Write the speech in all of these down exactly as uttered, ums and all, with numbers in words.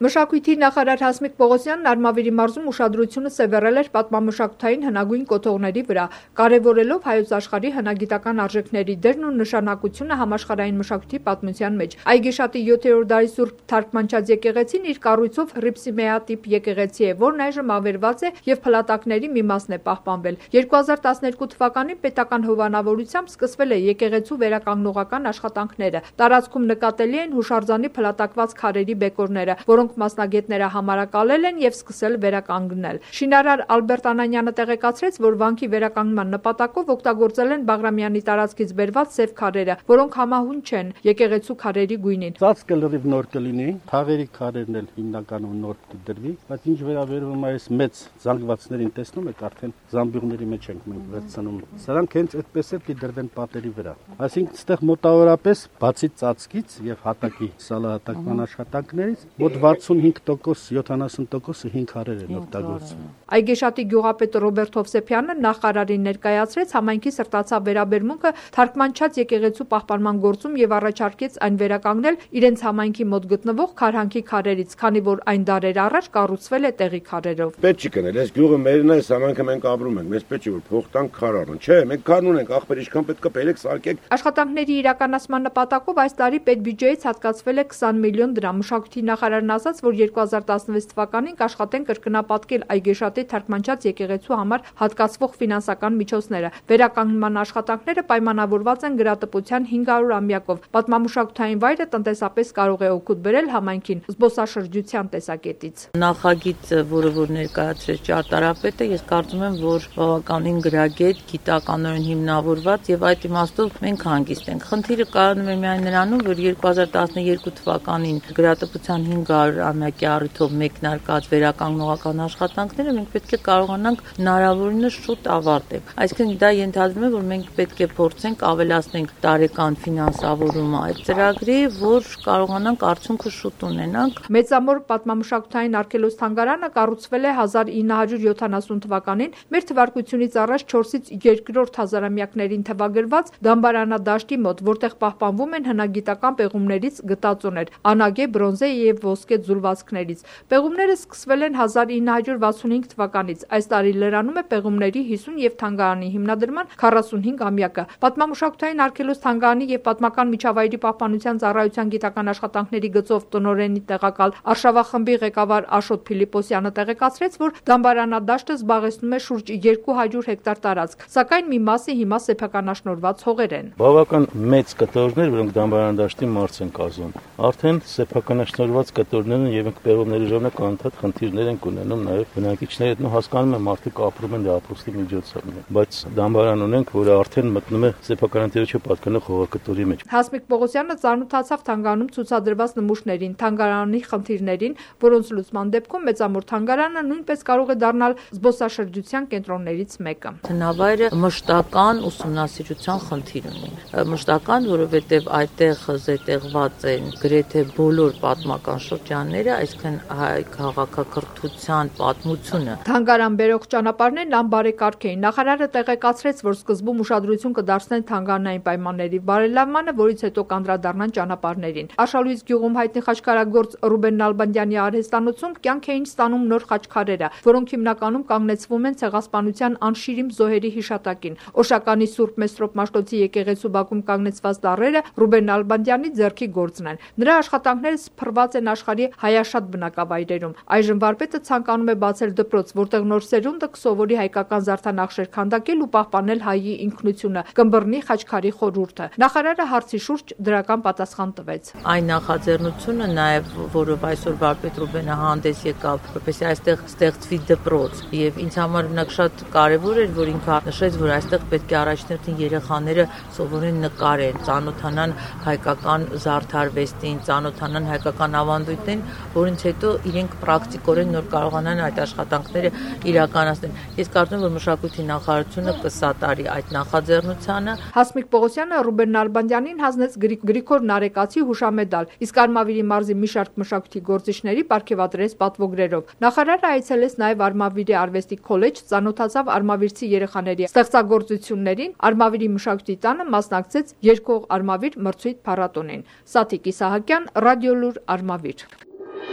Մշակույթի նախարար Հասմիկ Պողոսյանն Արմավիրի մարզում ուշադրությունը սևեռել էր պատմամշակութային հնագույն կոթողների վրա, կարևորելով հայոց աշխարհի հնագիտական արժեքների դերն ու նշանակությունը համաշխարհային մշակույթի պատմության մեջ։ Այգեշատի յոթերորդ դարի Սուրբ Թարգմանչած եկեղեցին իր կառույցով ռիփսիմեատիպ եկեղեցի է, որն այժմ ավերված է եւ փլատակների մի մասն է պահպանվել։ երկու հազար տասներկու թվականին պետական հովանավորությամբ սկսվել է եկեղեցու վերականգնողական աշխատանքները։ Տարածքում նկատելի են հուշարձանի փլատակված քարերի բեկորները, որոնք մասնագետները համարակալել են եւ սկսել վերականգնել։ Շինարար Ալբերտ Անանյանը տեղեկացրեց, որ վանքի վերականգնման նպատակով օգտագործել են Բաղրամյանի տարածքից բերված սև քարերը, որոնք համահուն չեն եկեղեցու քարերի գույնին։ Ծածկը լրիվ նոր կլինի, թաղերի քարերն էլ հիմնականում նոր կդրվի, բայց ինչ վերաբերում է այս մեծ զանգվածներին տեսնում եք, արդեն զամբյուղների մեջ ենք մենք վերցնում։ Սրանք հենց այդպես էլ կդրվեն պատերի վրա։ Այսինքն այստեղ մոտավորապես բացի ծածկից եւ հատակի սալահատակման աշխատանքներից մոտ վաթսունհինգ տոկոս յոթանասուն տոկոսը հին քարեր են օգտագործվում։ Այգեշատի գյուղապետ Ռոբերտ Հովսեփյանը նախարարին ներկայացրեց համայնքի սրտացավ վերաբերմունքը թարգմանչած եկեղեցու պահպանման գործում եւ առաջարկեց այն վերականգնել իրենց համայնքի մոտ գտնվող քարհանքի քարերից, քանի որ այն դարեր առաջ կառուցվել է տեղի քարերով։ Պետք չի կնել, այս գյուղը մերն է, այս համայնքը մենք ապրում ենք, մեզ պետք է որ փող տանք քար առնեն։ Չէ, մենք քարն ունենք, ախպեր ինչքան պետք է բերեք, սարքեք։ Աշխատանքների իրականացման նպատակով այս տարի պետբյուջեից հատկացվել է քսան միլիոն դրամ։ Մշակույթի նախարարն ասաց, որ երկու հազար տասնվեց թվականին կաշխատեն կրկնապատկել Այգեշատի թարգմանչած եկեղեցու համար հատկացվող ֆինանսական միջոցները։ Վերականգնման աշխատանքները պայմանավորված են գրատպության հինգ հարյուրամյակով։ Պատմամշակութային վայրը տնտեսապես կարող է օգուտ բերել համայնքին զբոսաշրջության տեսակետից։ Նախագիծ, որը որ ներկայացրեց ճարտարապետը, ես կարծում եմ, որ բավականին գրագետ, գիտականորեն հիմնավորված եւ այդ իմաստով մենք հանգիստ ենք։ Խնդիրը կայանում է միայն նրանում, որ երկու հազար տասներկու թվականին գրատպության հինգ հարյուրամյակի առիթով մեկնարկած վերականգնողական աշխատանքները մենք պետք է կարողանանք հնարավորինս շուտ ավարտել։ Այսինքն դա ենթադրում է, որ մենք պետք է փորձենք ավելացնենք տարեկան ֆինանսավորումը այդ ծրագրի, որ կարողանանք արդյունքը շուտ ունենանք։ Մեծամոր պատմամշակութային արգելոց թանգարանը կառուցվել է հազար ինը հարյուր յոթանասուն թվականին, մեր թվարկությունից առաջ չորսից երկրորդ հազարամյակներին թվագրված Դամբարանադաշտի մոտ, որտեղ պահպանվում են հնագիտական պեղումներից գտածոներ, անագե, բրոնզե եւ ոսկե ձուլվածքներից։ Պեղումները սկսվել են հազար ինը հարյուր վաթսունհինգ թվականից։ Այս տարի լրանում է պեղումների հիսուն եւ թանգարանի հիմնադրման քառասունհինգ ամյակը։ Պատմամշակութային արգելոց թանգարանի եւ պատմական միջավայրի պահպանության ծառայության գիտական աշխատանքների գծով տնօրենի տեղակալ Արշավախմբի ղեկավար Աշոտ Փիլիպոսյանը տեղեկացրեց, որ Դամբարանադաշտը զբաղեցնում է շուրջ երկու հարյուր հեկտար տարածք, սակայն մի մասը հիմա սեփականաշնորհված հողեր են։ Բավական մեծ կտորներ, որոնք Դամբարանադաշտի մարզ են կազմում, արդեն սեփականաշնորհված կտորներն եւ մենք պեղումների ժամանակ անդադ խնդիրներ են ունենում նաեւ բնակիչները, նո հասկանում են մարդիկ ապրում են դեպրոստի միջոցով, բայց Դամբարան ունենք, որը արդեն մտնում է սեփականատիրոջը պատկանող հողակտորի մեջ։ Հասմիկ Պողոսյանը ծանոթացավ թանգարանում ցուցադրված նմուշներին, թանգարանի խնդիրներին, որոնց լուծման դեպքում Մեծամոր թանգարանը նույնպես կարող է դառնալ զբոսաշրջության կենտրոններից մեկը։ Տնավայրը մշտական ուսումնասիրության խնդիր ունի։ Մշտական, որովհետև այդտեղ զետեղված են գրեթե բոլոր պատմական շրջանները, այսինքն հայ քաղաքակրթության պատմությունը։ Թանգարան բերող ճանապարհներն անբարեկարգ էին։ Նախարարը տեղեկացրեց, որ սկզբում ուշադրություն կդարձնեն թանգարանային պայմանների բարելավմանը, որից հետո կանդրադառնան ճանապարհներին։ Արշալույս գյուղում հայտնի խաչքարագործ Ռուբեն Նալբանդյանի արհեստանոցում կյանք էին ստանում նոր խաչքարերը, որոնք հիմնականում կանգնեցվում են ցեղասպանության անշիրիմ զոհերի հիշատակին։ Օշականի Սուրբ Մեսրոպ Մաշտոցի եկեղեցու բակում կանգնեցված տառերը Ռուբեն Նալբանդյանի ձեռքի գործն են։ Նրա աշխատանքները սփռված են աշխարհի հայաշատ բնակավայրերում։ Այժմ վարպետը ցանկանում է բացել դպրոց, որտեղ նոր սերունդը կսովորի հայկական զարդանախշեր քանդակել ու պահպանել հայի ինքնությունը, կըմբռնի խաչքարի խորհուրդը։ Նախարարը հարցի շուրջ դրական պատասխան տվեց։ Այն նախաձեռնությունը նաև, որով այսօր վարպետ Ռուբենը հանդես եկավ, որպեսզի այստեղ ստեղծվի դպրոց, եւ ինձ համար մենակ շատ կարեւոր էր, որ ինքը նշեց, որ այստեղ պետք է առաջնորդին երեխաները սովորեն նկարեն, ծանոթանան հայկական զարդարվեստին, ծանոթանան հայկական ավանդույթներին, որից հետո իրենք պրակտիկորեն նոր կարողանան այդ աշխատանքները իրականացնել։ Ես կարծում եմ, որ մշակույթի նախարարությունը կսատարի այդ նախաձեռնությանը։ Հասմիկ Պողոսյանը Ռուբեն Նալբանդյանին հանձնեց Գրիգոր Նարեկացի հուշամեդալ, իսկ Արմավիրի մարզի մի շարք մշակույթի գործիչների պարգևատրեց պատվոգրերով։ Նախարարը այցելեց նաև Արմավիրի արվեստի քոլեջ, ծանոթացավ արմավիրցի երեխաների ստեղծագործություններին, Արմավիրի մշակույթի տանը մասնակցեց երկող Արմավիր մրցույթ փառատոնին։ Սաթիկ Իսահակյան, Ռադիոլուր, Արմավիր։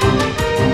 Thank you.